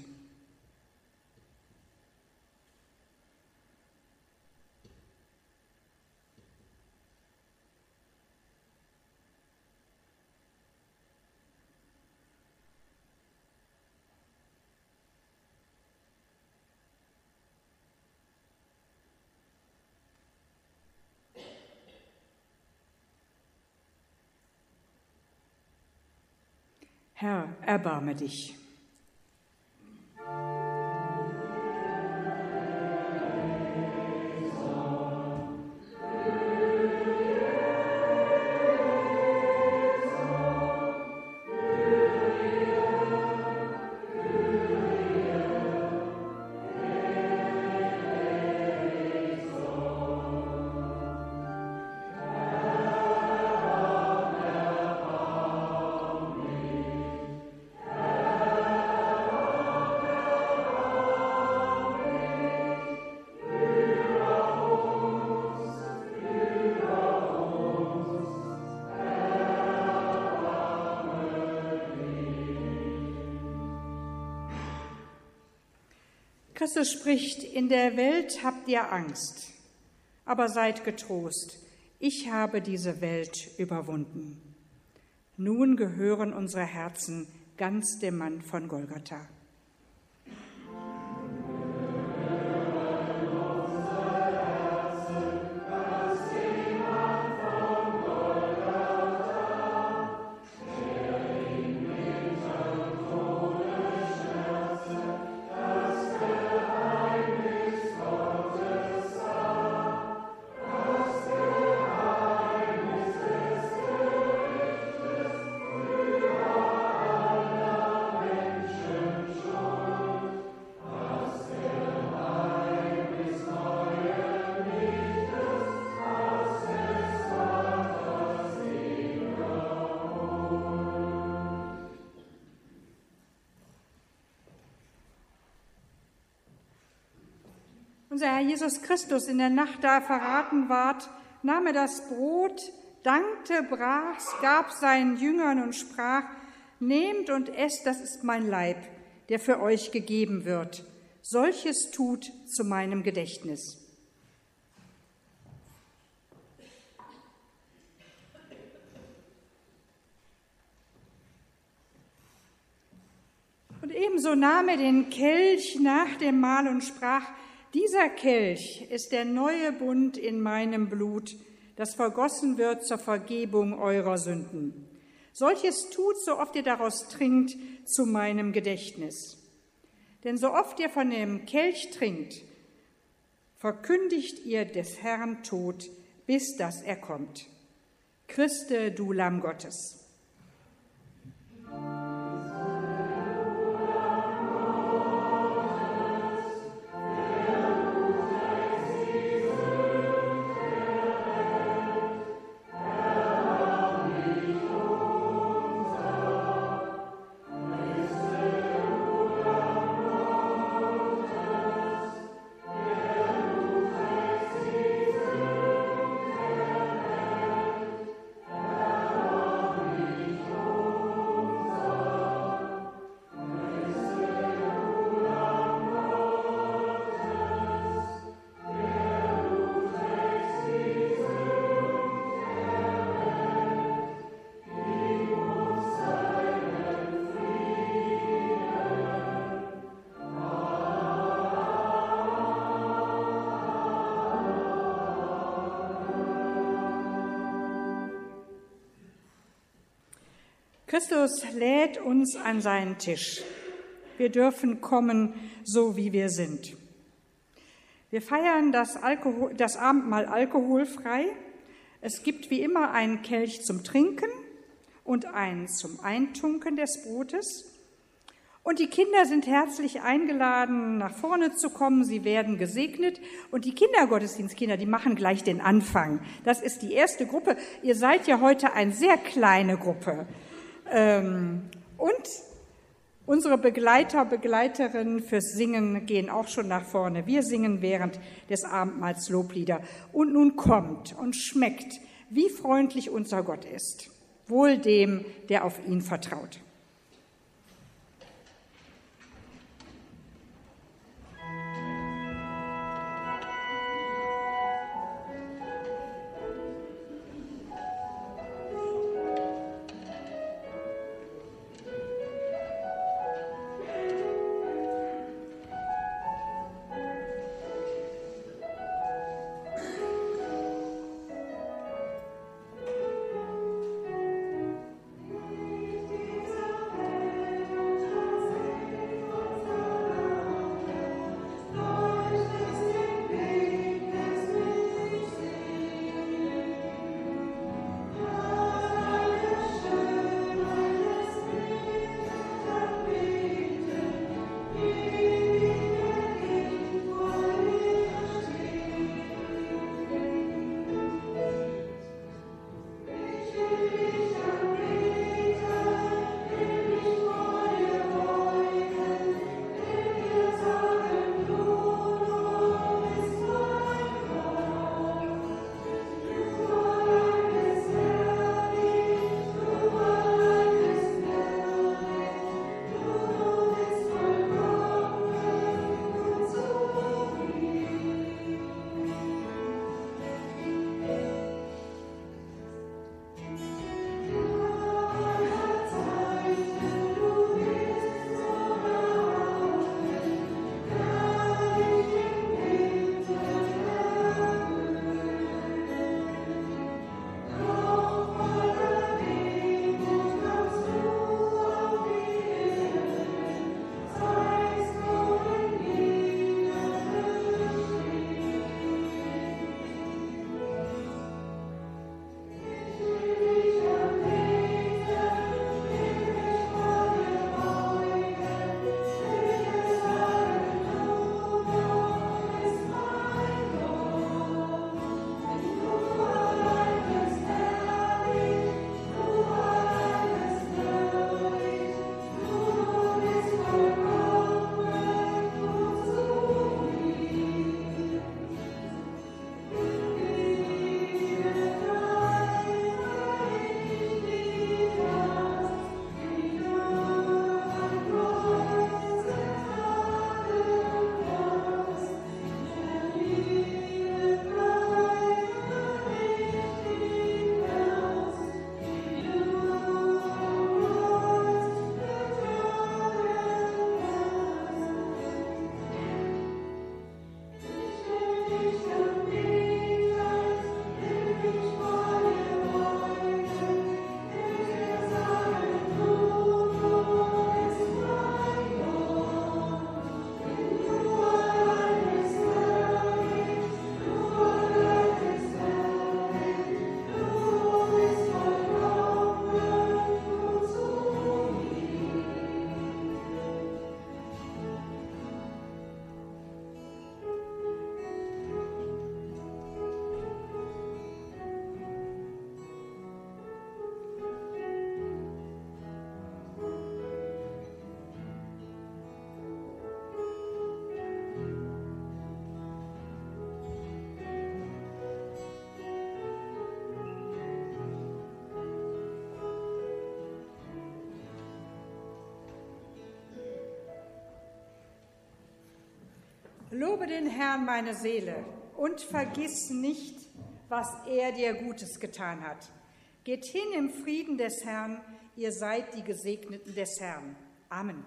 Herr, erbarme dich. Amen. Christus spricht, in der Welt habt ihr Angst, aber seid getrost, ich habe diese Welt überwunden. Nun gehören unsere Herzen ganz dem Mann von Golgatha. Unser Herr Jesus Christus in der Nacht, da er verraten ward, nahm er das Brot, dankte, brach's, gab seinen Jüngern und sprach, nehmt und esst, das ist mein Leib, der für euch gegeben wird. Solches tut zu meinem Gedächtnis. Und ebenso nahm er den Kelch nach dem Mahl und sprach, dieser Kelch ist der neue Bund in meinem Blut, das vergossen wird zur Vergebung eurer Sünden. Solches tut, so oft ihr daraus trinkt, zu meinem Gedächtnis. Denn so oft ihr von dem Kelch trinkt, verkündigt ihr des Herrn Tod, bis dass er kommt. Christe, du Lamm Gottes. Christus lädt uns an seinen Tisch. Wir dürfen kommen, so wie wir sind. Wir feiern das, Alkohol, das Abendmahl alkoholfrei. Es gibt wie immer einen Kelch zum Trinken und einen zum Eintunken des Brotes. Und die Kinder sind herzlich eingeladen, nach vorne zu kommen. Sie werden gesegnet. Und die Kindergottesdienstkinder, die machen gleich den Anfang. Das ist die erste Gruppe. Ihr seid ja heute eine sehr kleine Gruppe. Und unsere Begleiter, Begleiterinnen fürs Singen gehen auch schon nach vorne. Wir singen während des Abendmahls Loblieder. Und nun kommt und schmeckt, wie freundlich unser Gott ist. Wohl dem, der auf ihn vertraut. Jesus. Lobe den Herrn, meine Seele, und vergiss nicht, was er dir Gutes getan hat. Geht hin im Frieden des Herrn, ihr seid die Gesegneten des Herrn. Amen.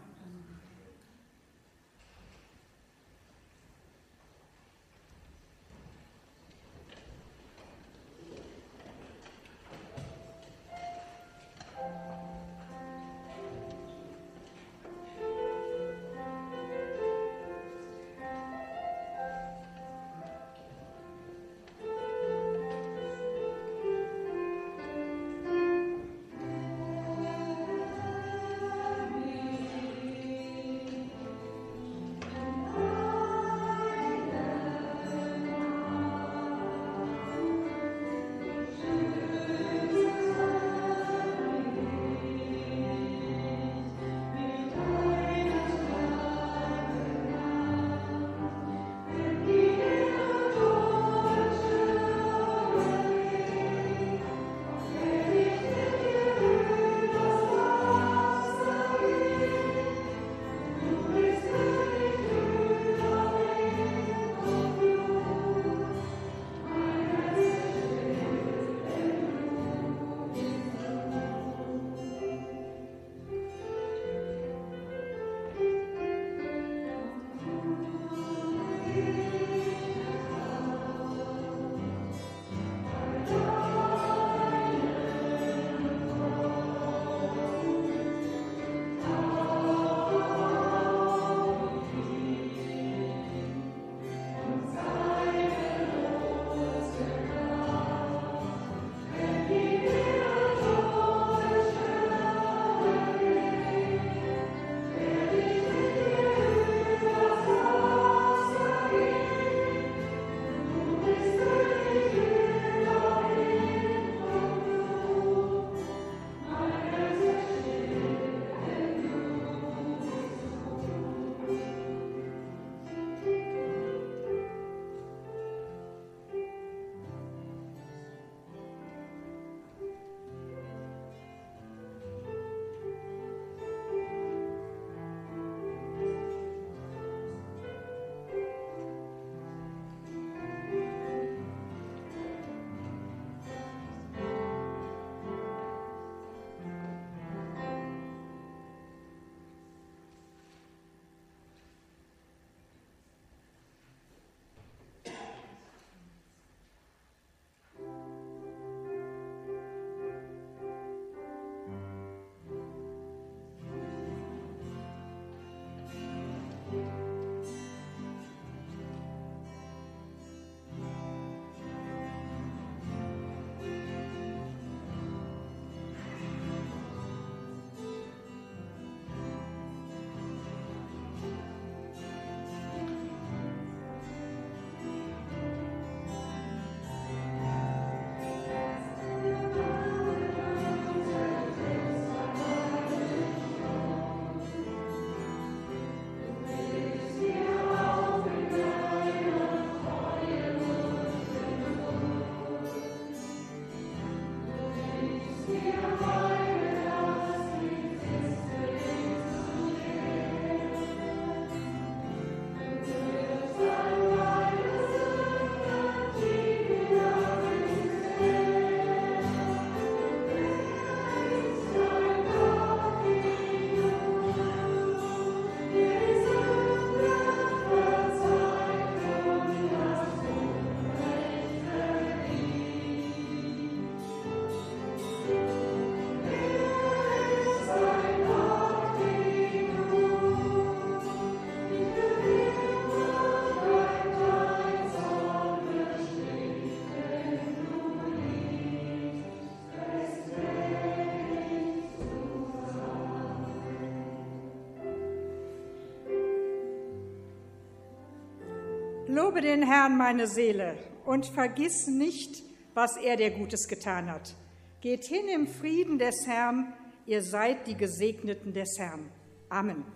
Lobe den Herrn, meine Seele, und vergiss nicht, was er dir Gutes getan hat. Geht hin im Frieden des Herrn, ihr seid die Gesegneten des Herrn. Amen.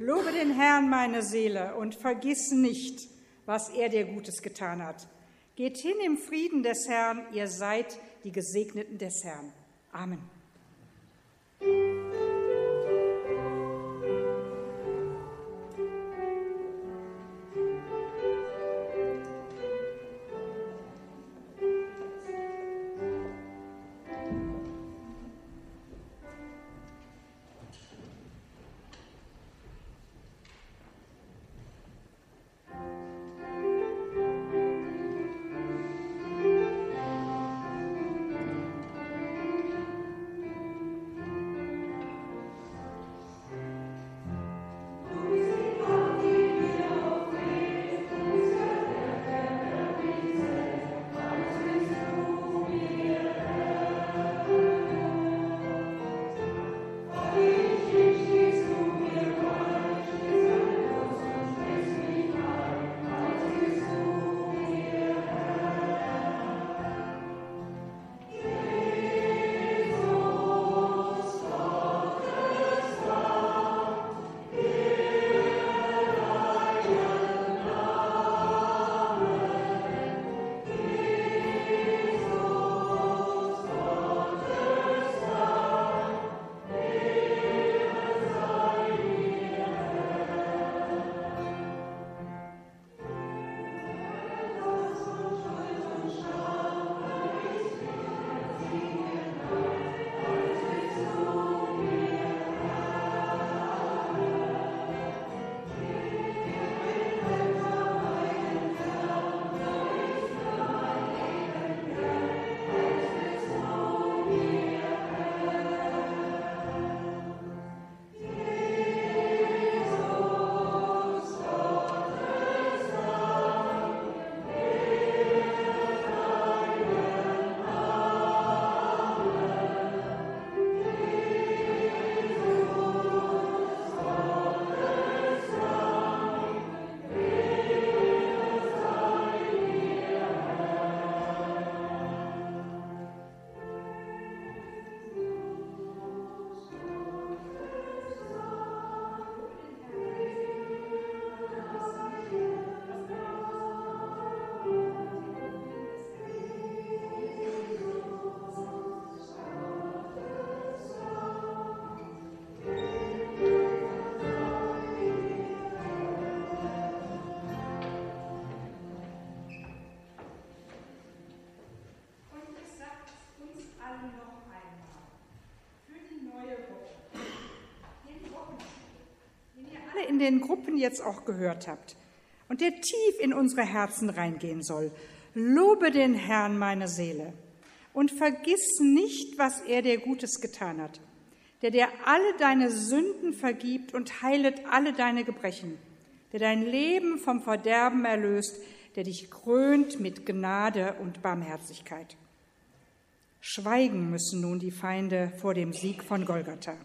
Lobe den Herrn, meine Seele, und vergiss nicht, was er dir Gutes getan hat. Geht hin im Frieden des Herrn, ihr seid die Gesegneten des Herrn. Amen. In den Gruppen jetzt auch gehört habt und der tief in unsere Herzen reingehen soll. Lobe den Herrn, meine Seele, und vergiss nicht, was er dir Gutes getan hat, der dir alle deine Sünden vergibt und heilet alle deine Gebrechen, der dein Leben vom Verderben erlöst, der dich krönt mit Gnade und Barmherzigkeit. Schweigen müssen nun die Feinde vor dem Sieg von Golgatha.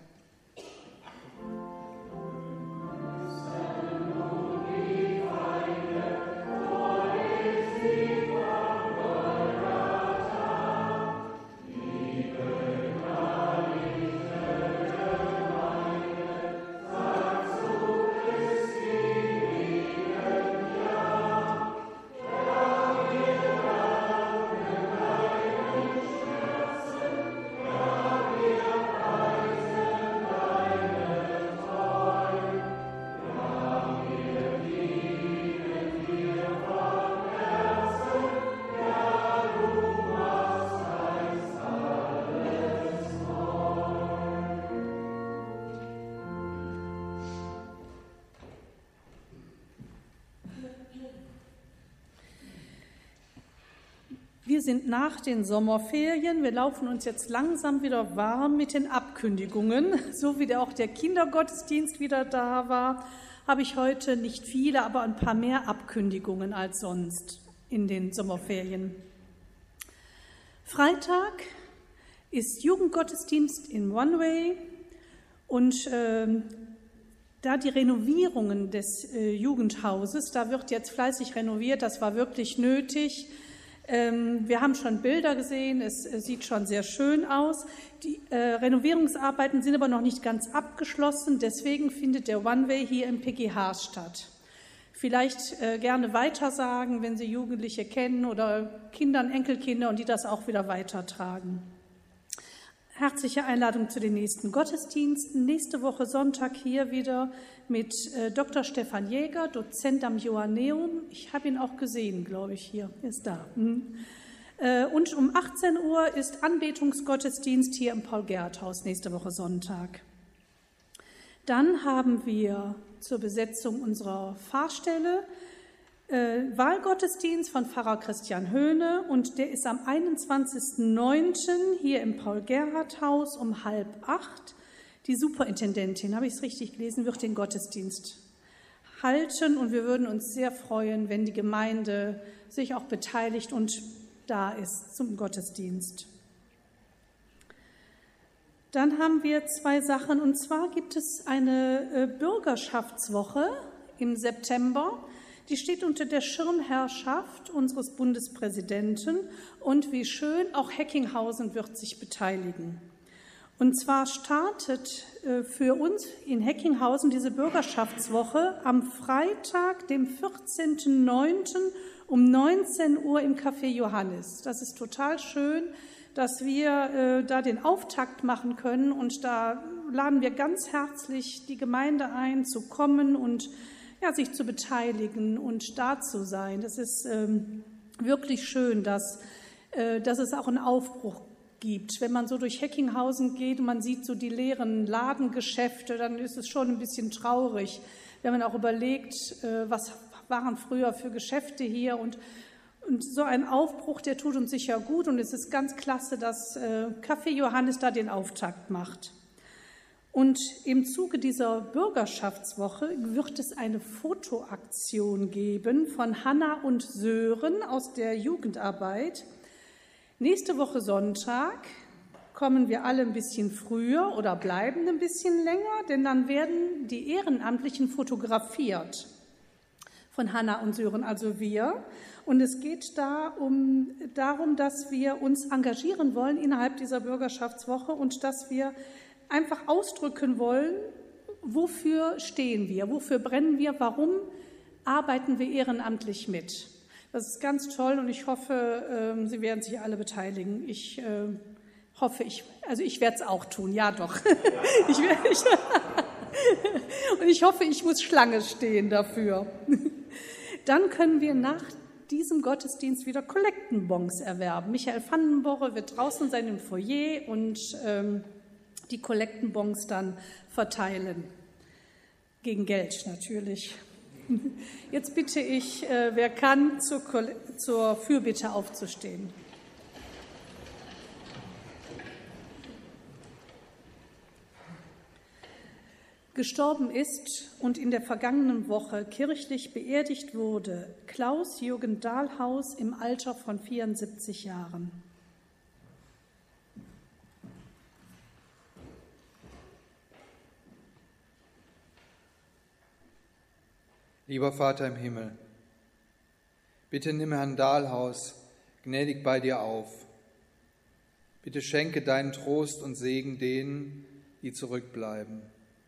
Wir sind nach den Sommerferien. Wir laufen uns jetzt langsam wieder warm mit den Abkündigungen. So wie auch der Kindergottesdienst wieder da war, habe ich heute nicht viele, aber ein paar mehr Abkündigungen als sonst in den Sommerferien. Freitag ist Jugendgottesdienst in One Way und äh, da die Renovierungen des äh, Jugendhauses, da wird jetzt fleißig renoviert, das war wirklich nötig. Wir haben schon Bilder gesehen, es sieht schon sehr schön aus. Die äh, Renovierungsarbeiten sind aber noch nicht ganz abgeschlossen, deswegen findet der One-Way hier im P G H statt. Vielleicht äh, gerne weitersagen, wenn Sie Jugendliche kennen oder Kinder und Enkelkinder und die das auch wieder weitertragen. Herzliche Einladung zu den nächsten Gottesdiensten. Nächste Woche Sonntag hier wieder mit äh, Doktor Stefan Jäger, Dozent am Johanneum. Ich habe ihn auch gesehen, glaube ich, hier ist da. Hm. Äh, und um achtzehn Uhr ist Anbetungsgottesdienst hier im Paul-Gerhardt-Haus nächste Woche Sonntag. Dann haben wir zur Besetzung unserer Pfarrstelle Äh, Wahlgottesdienst von Pfarrer Christian Höhne und der ist am einundzwanzigsten neunten hier im Paul-Gerhardt-Haus um halb acht. Die Superintendentin, habe ich es richtig gelesen, wird den Gottesdienst halten und wir würden uns sehr freuen, wenn die Gemeinde sich auch beteiligt und da ist zum Gottesdienst. Dann haben wir zwei Sachen und zwar gibt es eine äh, Bürgerschaftswoche im September. Die steht unter der Schirmherrschaft unseres Bundespräsidenten und wie schön, auch Heckinghausen wird sich beteiligen. Und zwar startet für uns in Heckinghausen diese Bürgerschaftswoche am Freitag, dem vierzehnten neunten um neunzehn Uhr im Café Johannes. Das ist total schön, dass wir da den Auftakt machen können und da laden wir ganz herzlich die Gemeinde ein, zu kommen und ja, sich zu beteiligen und da zu sein. Das ist ähm, wirklich schön, dass, äh, dass es auch einen Aufbruch gibt. Wenn man so durch Heckinghausen geht und man sieht so die leeren Ladengeschäfte, dann ist es schon ein bisschen traurig, wenn man auch überlegt, äh, was waren früher für Geschäfte hier und, und so ein Aufbruch, der tut uns sicher gut und es ist ganz klasse, dass äh, Café Johannes da den Auftakt macht. Und im Zuge dieser Bürgerschaftswoche wird es eine Fotoaktion geben von Hanna und Sören aus der Jugendarbeit. Nächste Woche Sonntag kommen wir alle ein bisschen früher oder bleiben ein bisschen länger, denn dann werden die Ehrenamtlichen fotografiert von Hanna und Sören, also wir. Und es geht da um, darum, dass wir uns engagieren wollen innerhalb dieser Bürgerschaftswoche und dass wir einfach ausdrücken wollen, wofür stehen wir, wofür brennen wir, warum arbeiten wir ehrenamtlich mit. Das ist ganz toll und ich hoffe, Sie werden sich alle beteiligen. Ich hoffe, ich, also ich werde es auch tun, ja doch. ich, ich, und ich hoffe, ich muss Schlange stehen dafür. Dann können wir nach diesem Gottesdienst wieder Kollektenbons erwerben. Michael Vandenborre wird draußen sein im Foyer und ähm, die Kollektenbons dann verteilen. Gegen Geld natürlich. Jetzt bitte ich, äh, wer kann, zur, zur Fürbitte aufzustehen. Gestorben ist und in der vergangenen Woche kirchlich beerdigt wurde Klaus-Jürgen Dahlhaus im Alter von vierundsiebzig Jahren. Lieber Vater im Himmel, bitte nimm Herrn Dahlhaus gnädig bei dir auf. Bitte schenke deinen Trost und Segen denen, die zurückbleiben.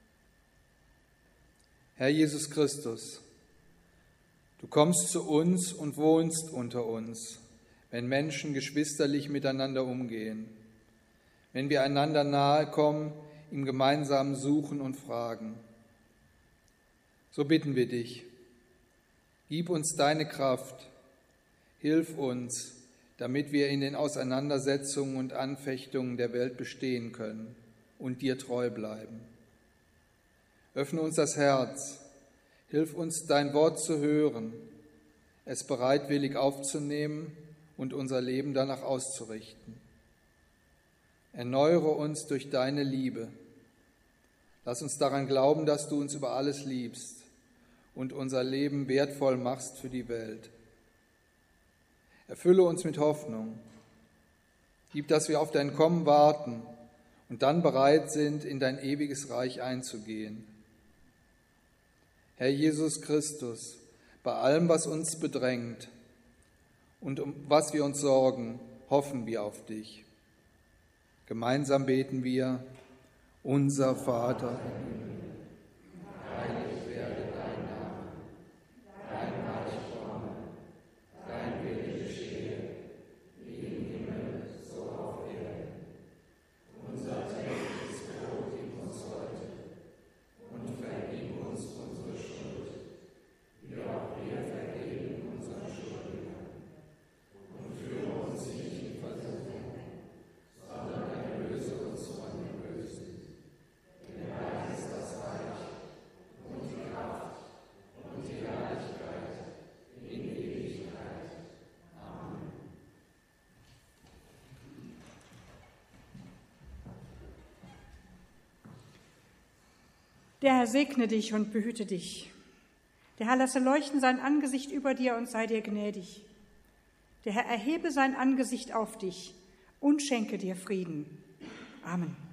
Herr Jesus Christus, du kommst zu uns und wohnst unter uns, wenn Menschen geschwisterlich miteinander umgehen, wenn wir einander nahe kommen, im gemeinsamen Suchen und Fragen. So bitten wir dich, gib uns deine Kraft, hilf uns, damit wir in den Auseinandersetzungen und Anfechtungen der Welt bestehen können und dir treu bleiben. Öffne uns das Herz, hilf uns, dein Wort zu hören, es bereitwillig aufzunehmen und unser Leben danach auszurichten. Erneuere uns durch deine Liebe. Lass uns daran glauben, dass du uns über alles liebst und unser Leben wertvoll machst für die Welt. Erfülle uns mit Hoffnung. Gib, dass wir auf dein Kommen warten und dann bereit sind, in dein ewiges Reich einzugehen. Herr Jesus Christus, bei allem, was uns bedrängt, Und um was wir uns sorgen, hoffen wir auf dich. Gemeinsam beten wir: Unser Vater, heilig werde dein Name, dein Reich komme, dein Wille geschehe, wie im Himmel, so auf Erden. Unser tägliches Brot gib uns heute und vergib uns unsere Schuld, wie auch wir vergeben unseren Schuldigern. Und führe uns nicht in Versuchung, sondern erlöse uns von dem Bösen. Denn dein ist das Reich und die Kraft und die Herrlichkeit in Ewigkeit. Amen. Der Herr segne dich und behüte dich. Der Herr lasse leuchten sein Angesicht über dir und sei dir gnädig. Der Herr erhebe sein Angesicht auf dich und schenke dir Frieden. Amen.